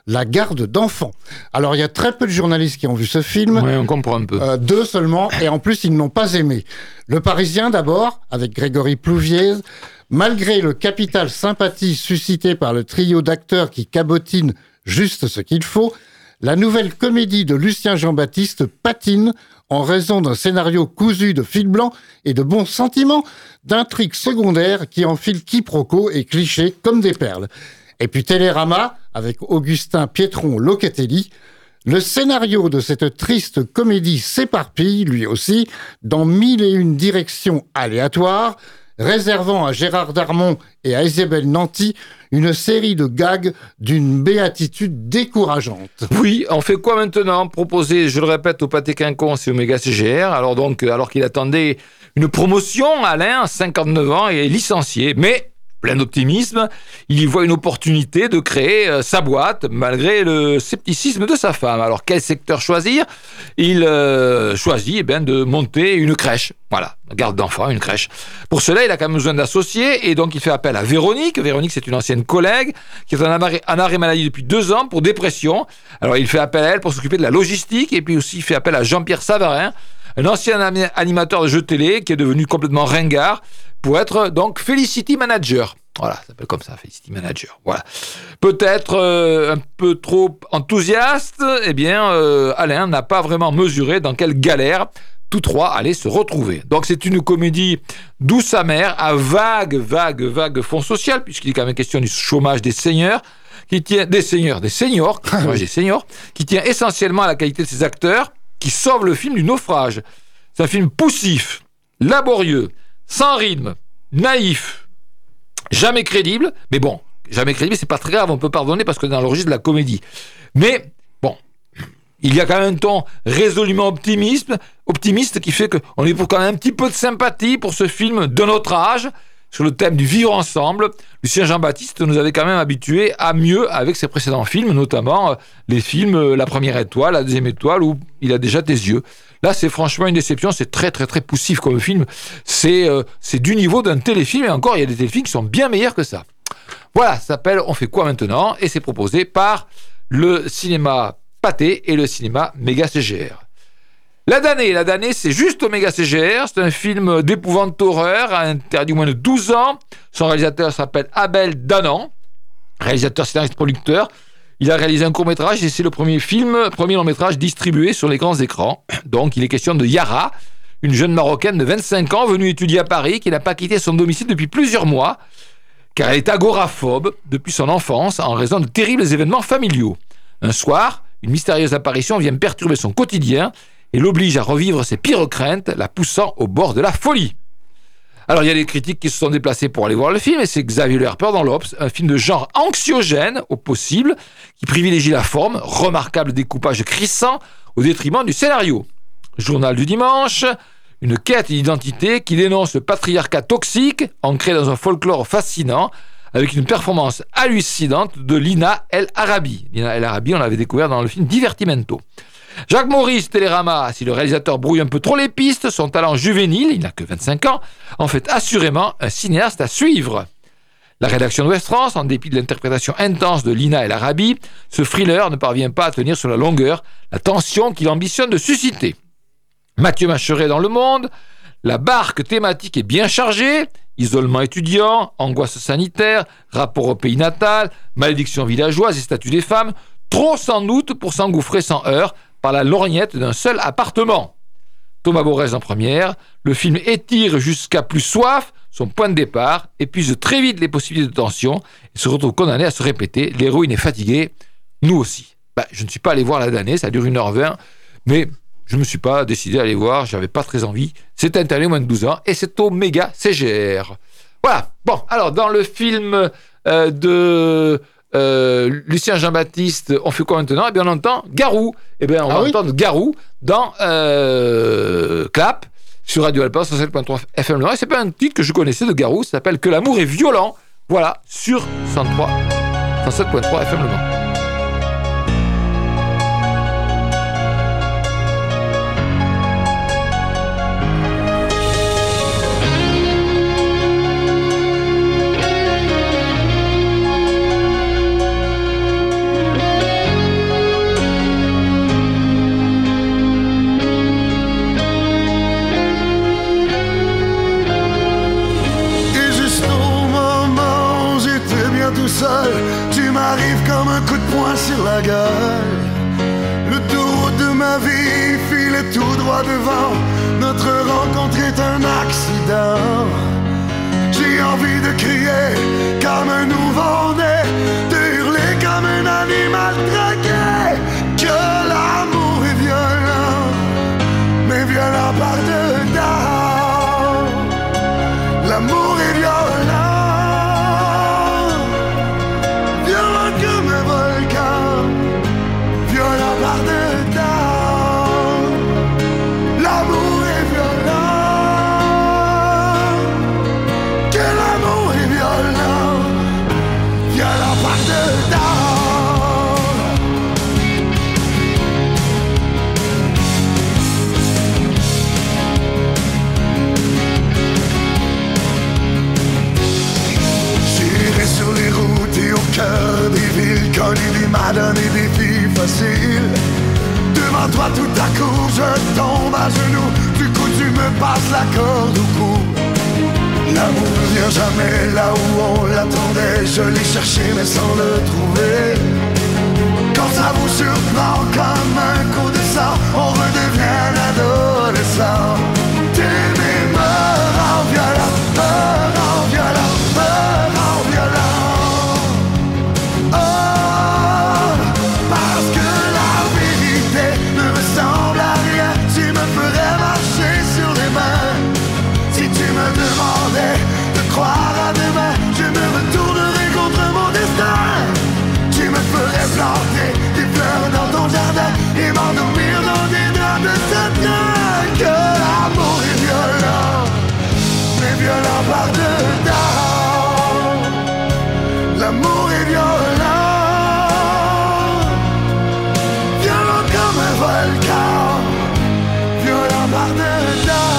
La garde d'enfants. Alors, il y a très peu de journalistes qui ont vu ce film. Oui, on comprend un peu. Euh, deux seulement, et en plus, ils n'ont pas aimé. Le Parisien, d'abord, avec Grégory Plouviez. Malgré le capital sympathie suscité par le trio d'acteurs qui cabotinent juste ce qu'il faut, la nouvelle comédie de Lucien Jean-Baptiste patine en raison d'un scénario cousu de fil blanc et de bons sentiments, d'intrigues secondaires qui enfilent quiproquos et clichés comme des perles. Et puis Télérama, avec Augustin Pietron-Locatelli, le scénario de cette triste comédie s'éparpille, lui aussi, dans mille et une directions aléatoires, réservant à Gérard Darmon et à Isabelle Nanty une série de gags d'une béatitude décourageante. Oui, on fait quoi maintenant ? Proposer, je le répète, au Pâté Quinconce et au Méga C G R, alors donc, alors qu'il attendait une promotion, Alain, cinquante-neuf ans, et est licencié, mais plein d'optimisme, il y voit une opportunité de créer euh, sa boîte, malgré le scepticisme de sa femme. Alors, quel secteur choisir ? Il euh, choisit eh bien, de monter une crèche. Voilà, garde d'enfants, une crèche. Pour cela, il a quand même besoin d'associés, et donc il fait appel à Véronique. Véronique, c'est une ancienne collègue, qui est en arrêt, en arrêt maladie depuis deux ans pour dépression. Alors, il fait appel à elle pour s'occuper de la logistique, et puis aussi il fait appel à Jean-Pierre Savarin, un ancien animateur de jeux télé, qui est devenu complètement ringard, pour être donc Felicity Manager. Voilà, ça s'appelle comme ça, Felicity Manager. Voilà. Peut-être euh, un peu trop enthousiaste, eh bien, euh, Alain n'a pas vraiment mesuré dans quelle galère tous trois allaient se retrouver. Donc c'est une comédie douce amère, à vague, vague, vague fond social, puisqu'il est quand même question du chômage des seigneurs, qui tient des seigneurs, des seniors, chômage des seniors, qui tient essentiellement à la qualité de ses acteurs, qui sauvent le film du naufrage. C'est un film poussif, laborieux, sans rythme, naïf, jamais crédible, mais bon, jamais crédible, c'est pas très grave, on peut pardonner parce que dans le registre de la comédie. Mais, bon, il y a quand même un ton résolument optimiste, optimiste qui fait qu'on éprouve quand même un petit peu de sympathie pour ce film de notre âge, sur le thème du vivre ensemble. Lucien Jean-Baptiste nous avait quand même habitués à mieux avec ses précédents films, notamment les films La Première Étoile, La Deuxième Étoile, où il a déjà tes yeux. Là, c'est franchement une déception, c'est très très très poussif comme film. C'est, euh, c'est du niveau d'un téléfilm, et encore, il y a des téléfilms qui sont bien meilleurs que ça. Voilà, ça s'appelle On fait quoi maintenant ? Et c'est proposé par le cinéma Pâté et le cinéma Méga C G R. La damnée, la damnée, c'est juste au Méga C G R, c'est un film d'épouvante horreur, interdit au moins de douze ans. Son réalisateur s'appelle Abel Danan, réalisateur, scénariste, producteur. Il a réalisé un court-métrage et c'est le premier film, premier long-métrage distribué sur les grands écrans. Donc, il est question de Yara, une jeune Marocaine de vingt-cinq ans venue étudier à Paris, qui n'a pas quitté son domicile depuis plusieurs mois, car elle est agoraphobe depuis son enfance en raison de terribles événements familiaux. Un soir, une mystérieuse apparition vient perturber son quotidien et l'oblige à revivre ses pires craintes, la poussant au bord de la folie. Alors, il y a des critiques qui se sont déplacés pour aller voir le film, et c'est Xavier Le Harper dans l'Obs, un film de genre anxiogène au possible, qui privilégie la forme, remarquable découpage crissant, au détriment du scénario. Journal du dimanche, une quête d'identité qui dénonce le patriarcat toxique, ancré dans un folklore fascinant, avec une performance hallucinante de Lina El Arabi. Lina El Arabi, on l'avait découvert dans le film Divertimento. Jacques Maurice, Télérama, si le réalisateur brouille un peu trop les pistes, son talent juvénile, il n'a que vingt-cinq ans, en fait assurément un cinéaste à suivre. La rédaction d'Ouest France, en dépit de l'interprétation intense de Lina El Arabi, ce thriller ne parvient pas à tenir sur la longueur la tension qu'il ambitionne de susciter. Mathieu Macheret dans Le Monde, la barque thématique est bien chargée, isolement étudiant, angoisse sanitaire, rapport au pays natal, malédiction villageoise et statut des femmes, trop sans doute pour s'engouffrer sans heurts par la lorgnette d'un seul appartement. Thomas Borès en première, le film étire jusqu'à plus soif son point de départ, épuise très vite les possibilités de tension et se retrouve condamné à se répéter. L'héroïne est fatiguée, nous aussi. Ben, je ne suis pas allé voir la damnée, ça dure une heure vingt, mais je ne me suis pas décidé à aller voir, j'avais pas très envie. C'est interdit au moins de douze ans et c'est au Méga C G R. Voilà, bon, alors dans le film euh, de... Euh, Lucien Jean-Baptiste, on fait quoi maintenant ? Eh bien, on entend Garou. Eh bien, on ah va oui entendre Garou dans euh, Clap sur Radio Alpha cent sept point trois F M Le Mans. Et c'est pas un titre que je connaissais de Garou, ça s'appelle Que l'amour est violent. Voilà, sur cent sept point trois F M Le Mans. seul, tu m'arrives comme un coup de poing sur la gueule. Le tour de ma vie file tout droit devant. Notre rencontre est un accident. J'ai envie de crier comme un nouveau-né, de hurler comme un animal traqué. Que l'amour est violent, mais violent par dedans. L'amour est violent, violent comme un volcan, violent par dedans. L'amour est violent, que l'amour est violent, violent par dedans. J'irai sur les routes et au cœur des villes, connues lui m'a donné des filles faciles. Devant toi tout à coup je tombe à genoux, du coup tu me passes la corde au cou. L'amour ne vient jamais là où on l'attendait, je l'ai cherché mais sans le trouver. Quand ça vous surprend comme un coup de sang, on redevient un adolescent. T'aimer me rend violent, me rend violent, me rend violent. Oh, parce que la vérité ne ressemble à rien. Tu me ferais marcher sur les mains. Si tu me demandais de croire à demain, je me retournerais contre mon destin. Tu me ferais planter des fleurs dans ton jardin et m'endormir dans des draps de satin. Que l'amour est violent, mais violent par dedans. L'amour est violent, violent comme un volcan, violent par dedans.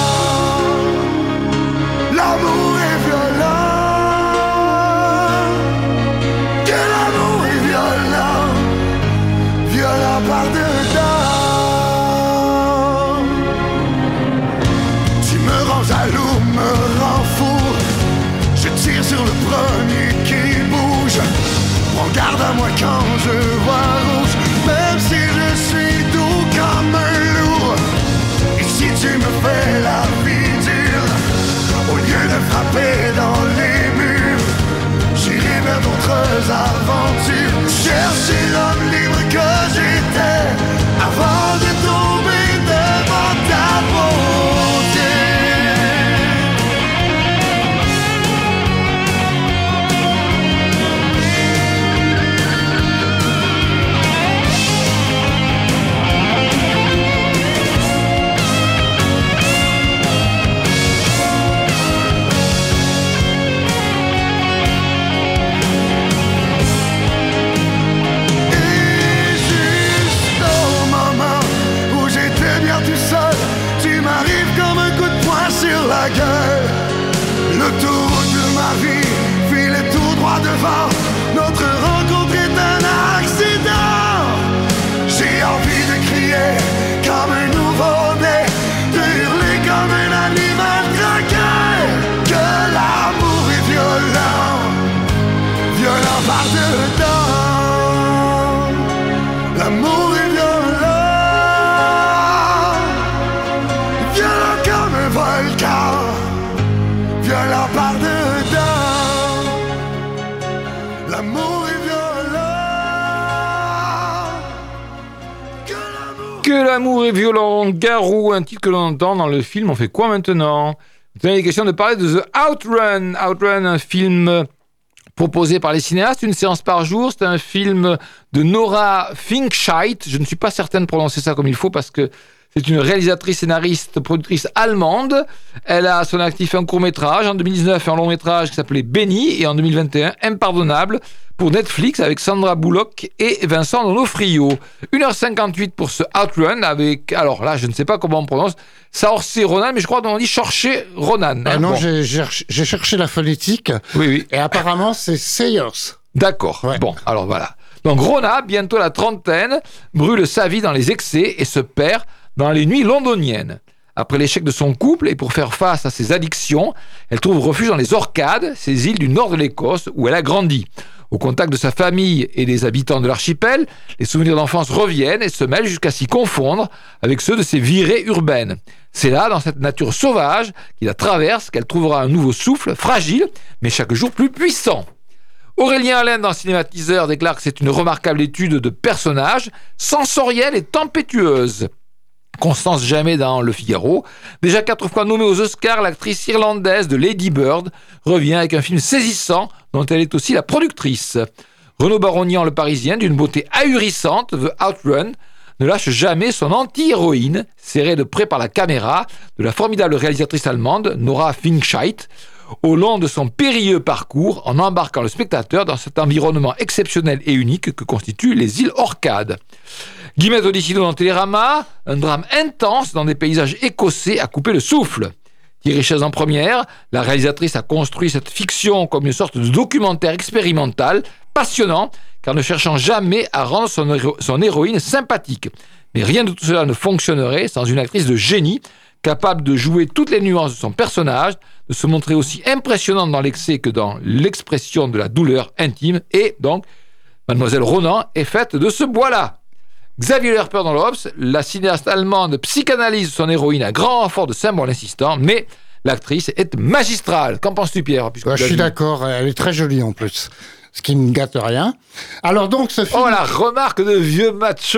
L'amour est violent, que l'amour est violent, violent par dedans. Tu me rends jaloux, me rends fou. Je tire sur le premier qui bouge. Prends garde à moi quand je vois rouge, même si je suis doux comme un loup. Et si tu me fais la vie dure, au lieu de frapper dans les murs, j'irai vers d'autres aventures, chercher l'homme libre que j'étais avant de tomber devant ta beauté. La gueule, le tour de ma vie file tout droit devant. Notre rencontre est un accident. J'ai envie de crier comme un nouveau-né, de hurler comme un animal traqué. Que l'amour est violent, violent par dedans. L'amour est violent, violent comme un volcan, violent par dedans. L'amour est violent, que l'amour... Que l'amour est violent, Garou, un titre que l'on entend dans le film. On fait quoi maintenant? Vous avez question de parler de The Outrun. Outrun, un film proposé par les cinéastes, une séance par jour. C'est un film de Nora Finkscheit. Je ne suis pas certain de prononcer ça comme il faut parce que c'est une réalisatrice, scénariste, productrice allemande. Elle a à son actif un court-métrage, en deux mille dix-neuf un long-métrage qui s'appelait Benny, et en deux mille vingt et un, Impardonnable, pour Netflix, avec Sandra Bullock et Vincent D'Onofrio. une heure cinquante-huit pour ce Outrun, avec, alors là, je ne sais pas comment on prononce, Saoirse Ronan, mais je crois qu'on dit Saoirse Ronan. Ah hein, non, bon. j'ai, j'ai, j'ai cherché la phonétique, Oui, oui. et apparemment c'est Sayers. D'accord. Ouais. Bon, alors voilà. Donc Rona, bientôt la trentaine, brûle sa vie dans les excès et se perd dans les nuits londoniennes. Après l'échec de son couple et pour faire face à ses addictions, elle trouve refuge dans les Orcades, ces îles du nord de l'Écosse où elle a grandi. Au contact de sa famille et des habitants de l'archipel, les souvenirs d'enfance reviennent et se mêlent jusqu'à s'y confondre avec ceux de ses virées urbaines. C'est là, dans cette nature sauvage qui la traverse, qu'elle trouvera un nouveau souffle, fragile, mais chaque jour plus puissant. Aurélien Allain, dans Cinématiseur, déclare que c'est une remarquable étude de personnages, sensorielle et tempétueuse. Constance Jamais dans Le Figaro, déjà quatre fois nommée aux Oscars, l'actrice irlandaise de Lady Bird revient avec un film saisissant dont elle est aussi la productrice. Renaud Baronian, Le Parisien, d'une beauté ahurissante, The Outrun, ne lâche jamais son anti-héroïne, serrée de près par la caméra de la formidable réalisatrice allemande Nora Finkscheit, au long de son périlleux parcours en embarquant le spectateur dans cet environnement exceptionnel et unique que constituent les îles Orcades. Guillemette Odissino dans Télérama, un drame intense dans des paysages écossais à couper le souffle. Thierry Chaise en première, la réalisatrice a construit cette fiction comme une sorte de documentaire expérimental, passionnant, car ne cherchant jamais à rendre son, héro- son héroïne sympathique. Mais rien de tout cela ne fonctionnerait sans une actrice de génie, capable de jouer toutes les nuances de son personnage, de se montrer aussi impressionnante dans l'excès que dans l'expression de la douleur intime, et donc, Mademoiselle Ronan est faite de ce bois-là. Xavier Lerper dans l'Obs, la cinéaste allemande psychanalyse son héroïne à grand renfort de symboles insistants, mais l'actrice est magistrale. Qu'en penses-tu, Pierre? Ouais, je suis d'accord, elle est très jolie en plus, ce qui ne gâte rien. Alors donc, ce film... Oh, la remarque de vieux macho.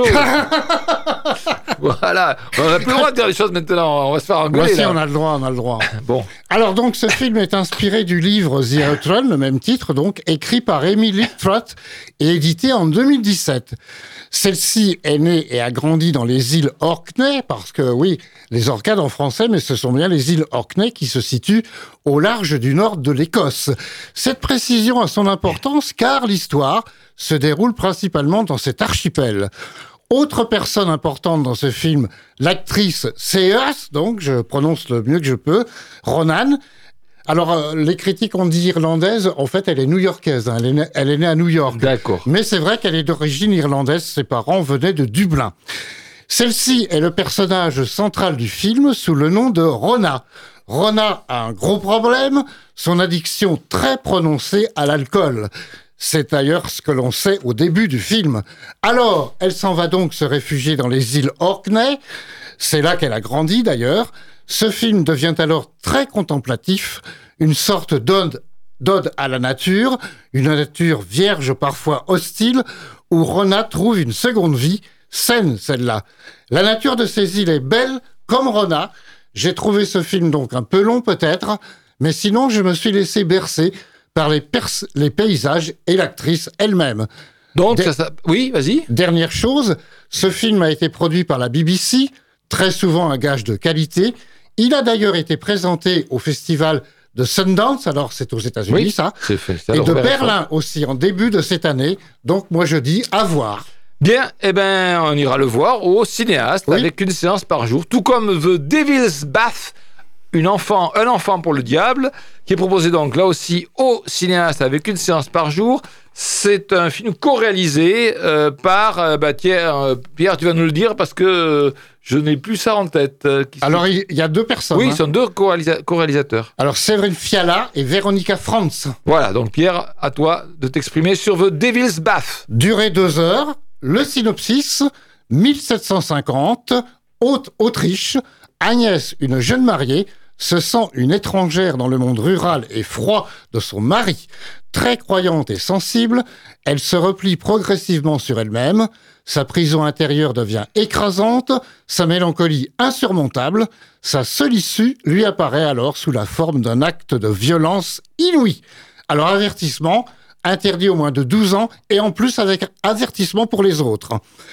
Voilà, on n'a plus le droit de dire les choses maintenant, on va se faire engueuler. Voici, là. on a le droit, on a le droit. Bon. Alors donc, ce film est inspiré du livre The Outrun, le même titre, donc, écrit par Emily Trott et édité en deux mille dix-sept. Celle-ci est née et a grandi dans les îles Orkney, parce que oui, les Orcades en français, mais ce sont bien les îles Orkney qui se situent au large du nord de l'Écosse. Cette précision a son importance car l'histoire se déroule principalement dans cet archipel. Autre personne importante dans ce film, l'actrice Sears, donc je prononce le mieux que je peux, Ronan. Alors, euh, les critiques ont dit irlandaise, en fait, elle est new-yorkaise, hein, elle, est née, elle est née à New York. D'accord. Mais c'est vrai qu'elle est d'origine irlandaise, ses parents venaient de Dublin. Celle-ci est le personnage central du film sous le nom de Rona. Rona a un gros problème, son addiction très prononcée à l'alcool. C'est d'ailleurs ce que l'on sait au début du film. Alors, elle s'en va donc se réfugier dans les îles Orkney. C'est là qu'elle a grandi d'ailleurs. Ce film devient alors très contemplatif, une sorte d'ode, d'ode à la nature, une nature vierge parfois hostile, où Rona trouve une seconde vie, saine celle-là. La nature de ces îles est belle comme Rona. J'ai trouvé ce film donc un peu long peut-être, mais sinon je me suis laissé bercer par les, pers- les paysages et l'actrice elle-même. Donc, De- ça, ça... oui, vas-y. Dernière chose, ce film a été produit par la B B C, très souvent un gage de qualité. Il a d'ailleurs été présenté au festival de Sundance, alors c'est aux États-Unis Oui, ça, c'est fait. et de Berlin aussi en début de cette année. Donc moi je dis à voir. Bien, eh ben, on ira le voir au cinéaste Oui. avec une séance par jour, tout comme The Devil's Bath, une enfant, un enfant pour le diable, qui est proposé donc là aussi au cinéaste avec une séance par jour. C'est un film co-réalisé euh, par euh, bah, Pierre, euh, Pierre, tu vas nous le dire parce que euh, je n'ai plus ça en tête. Euh, qui Alors il y a deux personnes. oui, hein. ils sont deux co-réalisa- co-réalisateurs. Alors Séverine Fiala et Véronica Franz. Voilà, donc Pierre, à toi de t'exprimer sur The Devil's Bath. Durée deux heures. Le synopsis, mille sept cent cinquante, Haute Autriche, Agnès, une jeune mariée, se sent une étrangère dans le monde rural et froid de son mari. Très croyante et sensible, elle se replie progressivement sur elle-même, sa prison intérieure devient écrasante, sa mélancolie insurmontable, sa seule issue lui apparaît alors sous la forme d'un acte de violence inouï. Alors avertissement, interdit au moins de douze ans et en plus avec avertissement pour les autres.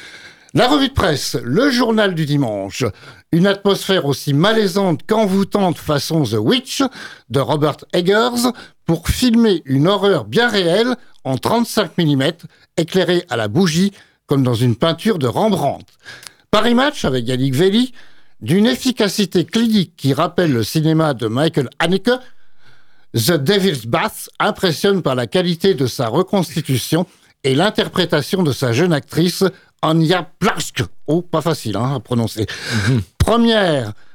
La revue de presse, le journal du dimanche, une atmosphère aussi malaisante qu'envoûtante façon The Witch de Robert Eggers pour filmer une horreur bien réelle en trente-cinq millimètres, éclairée à la bougie comme dans une peinture de Rembrandt. Paris Match avec Yannick Velli, d'une efficacité clinique qui rappelle le cinéma de Michael Haneke, The Devil's Bath impressionne par la qualité de sa reconstitution et l'interprétation de sa jeune actrice Anya Plask. Oh, pas facile hein, à prononcer. Mm-hmm. Première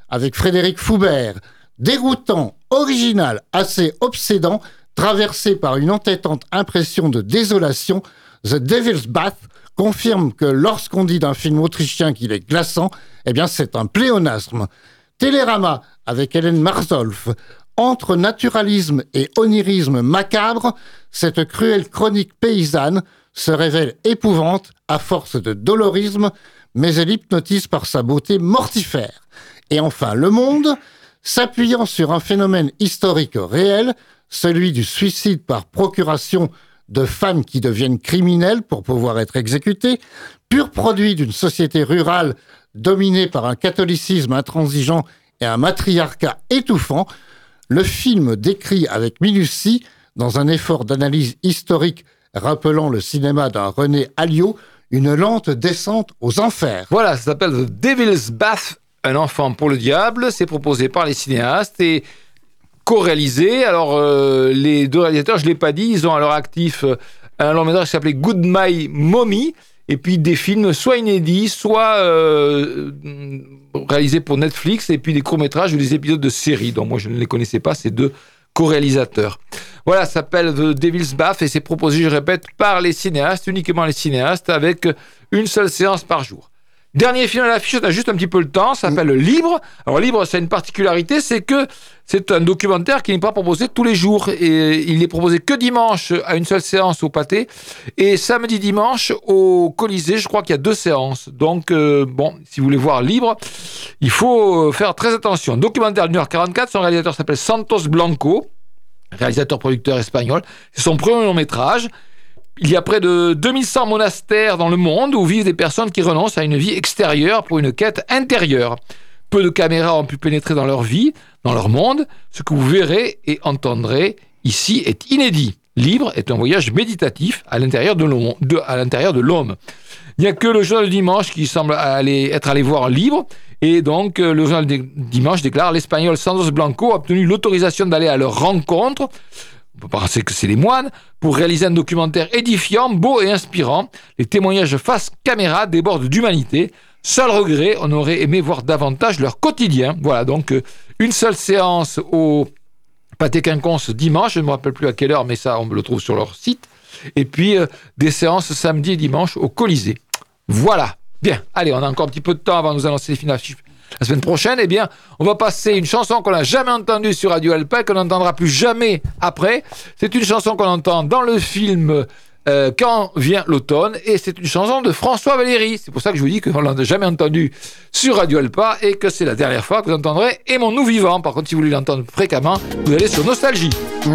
avec Frédéric Foubert. Déroutant, original, assez obsédant, traversé par une entêtante impression de désolation, The Devil's Bath confirme que lorsqu'on dit d'un film autrichien qu'il est glaçant, eh bien c'est un pléonasme. Télérama, avec Hélène Marzolf. Entre naturalisme et onirisme macabre, cette cruelle chronique paysanne se révèle épouvante à force de dolorisme, mais elle hypnotise par sa beauté mortifère. Et enfin, Le Monde, s'appuyant sur un phénomène historique réel, celui du suicide par procuration de femmes qui deviennent criminelles pour pouvoir être exécutées, pur produit d'une société rurale dominée par un catholicisme intransigeant et un matriarcat étouffant, le film décrit avec minutie, dans un effort d'analyse historique rappelant le cinéma d'un René Alliot, une lente descente aux enfers. Voilà, ça s'appelle The Devil's Bath, un enfant pour le diable. C'est proposé par les cinéastes et co-réalisé. Alors, euh, les deux réalisateurs, je ne l'ai pas dit, ils ont à leur actif euh, un long métrage qui s'appelait Good My Mommy, et puis des films soit inédits, soit euh, réalisés pour Netflix, et puis des courts-métrages ou des épisodes de séries. Donc moi, je ne les connaissais pas, ces deux co-réalisateurs. Voilà, ça s'appelle The Devil's Bath, et c'est proposé, je répète, par les cinéastes, uniquement les cinéastes, avec une seule séance par jour. Dernier film à l'affiche, on a juste un petit peu le temps, ça s'appelle Libre. Alors Libre, c'est une particularité, c'est que c'est un documentaire qui n'est pas proposé tous les jours. Et il n'est proposé que dimanche à une seule séance au Pâté. Et samedi, dimanche au Colisée, je crois qu'il y a deux séances. Donc, euh, bon, si vous voulez voir Libre, il faut faire très attention. Documentaire d'une heure quarante-quatre, son réalisateur s'appelle Santos Blanco, réalisateur-producteur espagnol. C'est son premier long métrage. Il y a près de deux mille cent monastères dans le monde où vivent des personnes qui renoncent à une vie extérieure pour une quête intérieure. Peu de caméras ont pu pénétrer dans leur vie, dans leur monde. Ce que vous verrez et entendrez ici est inédit. Libre est un voyage méditatif à l'intérieur de l'homme. De, à l'intérieur de l'homme. Il n'y a que le journal du dimanche qui semble aller, être allé voir Libre. Et donc, le journal du dimanche déclare « L'Espagnol Santos Blanco a obtenu l'autorisation d'aller à leur rencontre ». On peut penser que c'est les moines, pour réaliser un documentaire édifiant, beau et inspirant. Les témoignages face caméra débordent d'humanité. Seul regret, on aurait aimé voir davantage leur quotidien. Voilà, donc euh, une seule séance au Pâté Quinconce dimanche, je ne me rappelle plus à quelle heure, mais ça, on le trouve sur leur site. Et puis, euh, des séances samedi et dimanche au Colisée. Voilà. Bien, allez, on a encore un petit peu de temps avant de nous annoncer les finales d'affiches. La semaine prochaine, eh bien, on va passer une chanson qu'on n'a jamais entendue sur Radio Alpa et qu'on n'entendra plus jamais après. C'est une chanson qu'on entend dans le film euh, Quand vient l'automne, et c'est une chanson de François Valéry. C'est pour ça que je vous dis qu'on ne l'a jamais entendue sur Radio Alpa et que c'est la dernière fois que vous entendrez Aimons-nous vivants. Par contre, si vous voulez l'entendre fréquemment, vous allez sur Nostalgie.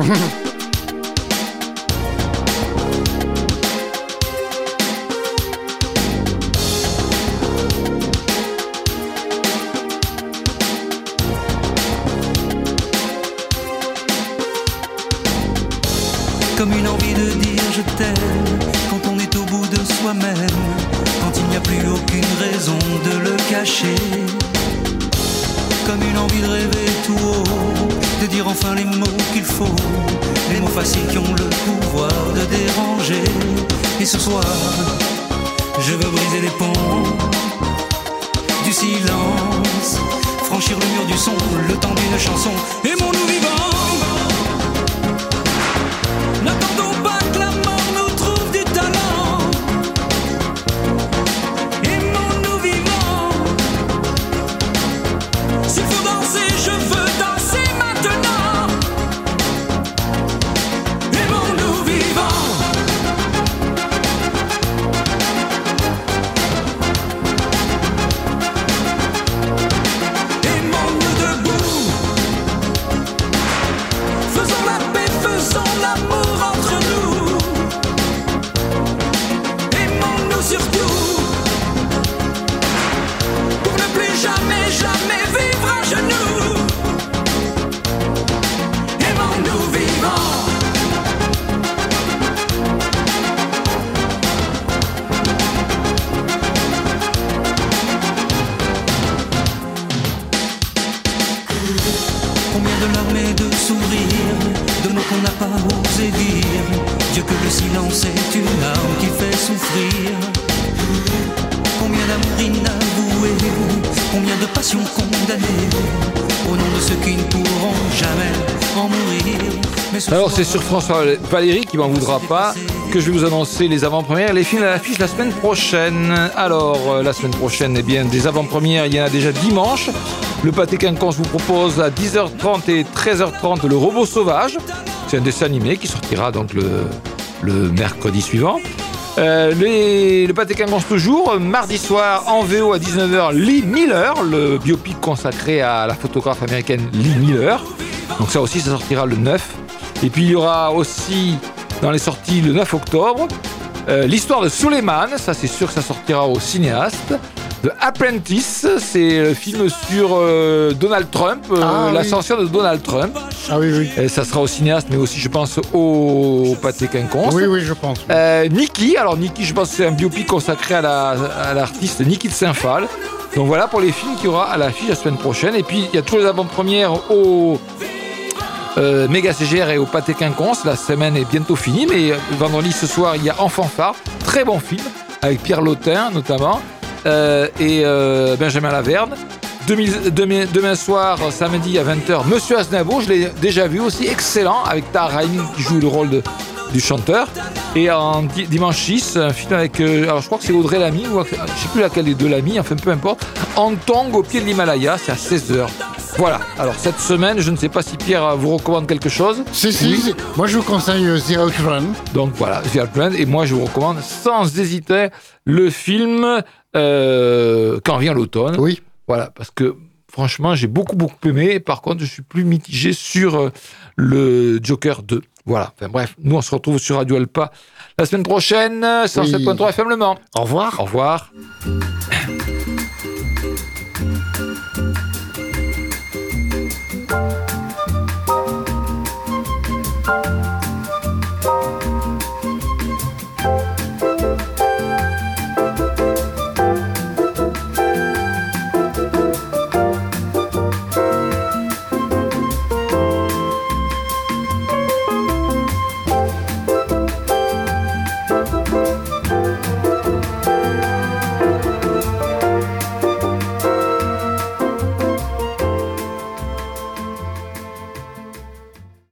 Comme une envie de dire je t'aime quand on est au bout de soi-même, quand il n'y a plus aucune raison de le cacher. Comme une envie de rêver tout haut, de dire enfin les mots qu'il faut, les mots faciles qui ont le pouvoir de déranger. Et ce soir, je veux briser les ponts du silence, franchir le mur du son, le temps d'une chanson. Aimons-nous vivants. N'attendons pas que la mort nous trouve du talent. Aimons-nous vivants. S'il faut danser, je veux danser maintenant. Aimons-nous vivants. Aimons-nous debout. Faisons la paix, faisons l'amour. Surtout, pour ne plus jamais, jamais vivre à genoux. Aimons-nous vivants. Combien de larmes et de sourires, de mots qu'on n'a pas osé dire. Dieu que le silence est une arme qui fait souffrir. Combien d'amour inavoué, combien de passions condamnées, au nom de ceux qui ne pourront jamais en mourir. Mais ce Alors soir, c'est sur François Valéry qui m'en voudra pas que je vais vous annoncer les avant-premières et les films à l'affiche la semaine prochaine. Alors euh, la semaine prochaine, eh bien des avant-premières, il y en a déjà dimanche. Le Pâté Quinconce vous propose à dix heures trente et treize heures trente Le Robot Sauvage. C'est un dessin animé qui sortira donc le, le mercredi suivant. Euh, les, le Pâté Quinconce toujours, mardi soir en V O à dix-neuf heures, Lee Miller, le biopic consacré à la photographe américaine Lee Miller. Donc ça aussi, ça sortira le neuf. Et puis il y aura aussi dans les sorties le neuf octobre, euh, l'histoire de Suleiman, ça c'est sûr que ça sortira au cinéaste. The Apprentice, c'est le film sur euh, Donald Trump, euh, Ah, oui. l'ascension de Donald Trump. Ah oui, oui. Et ça sera au cinéaste, mais aussi je pense au Pâté Quinconce. Oui, oui, je pense. Euh, Niki, alors Niki, je pense que c'est un biopic consacré à, la, à l'artiste Niki de Saint-Phal. Donc voilà pour les films qu'il y aura à l'affiche la semaine prochaine. Et puis il y a toujours les avant-premières au euh, Méga C G R et au Pâté Quinconce. La semaine est bientôt finie, mais vendredi ce soir il y a Enfant phare, très bon film avec Pierre Lotin notamment euh, et euh, Benjamin Laverne. Demi, demain, demain soir, samedi à vingt heures, Monsieur Aznavour, je l'ai déjà vu aussi, excellent, avec Tahar Rahimi qui joue le rôle de, du chanteur. Et en di- dimanche six, un film avec, euh, alors je crois que c'est Audrey Lamy, ou je ne sais plus laquelle des deux Lamy, enfin peu importe, En Tongue au pied de l'Himalaya, c'est à seize heures. Voilà, alors cette semaine, je ne sais pas si Pierre vous recommande quelque chose. Si, si, Oui. si. Moi je vous conseille euh, The Outrun. Donc voilà, The Outland, et moi je vous recommande sans hésiter le film euh, Quand vient l'automne. Oui. Voilà, parce que franchement, j'ai beaucoup, beaucoup aimé. Par contre, je suis plus mitigé sur euh, le Joker deux. Voilà, enfin bref, nous on se retrouve sur Radio Alpa la semaine prochaine, cent sept point trois F M Le Mans. Au revoir. Au revoir.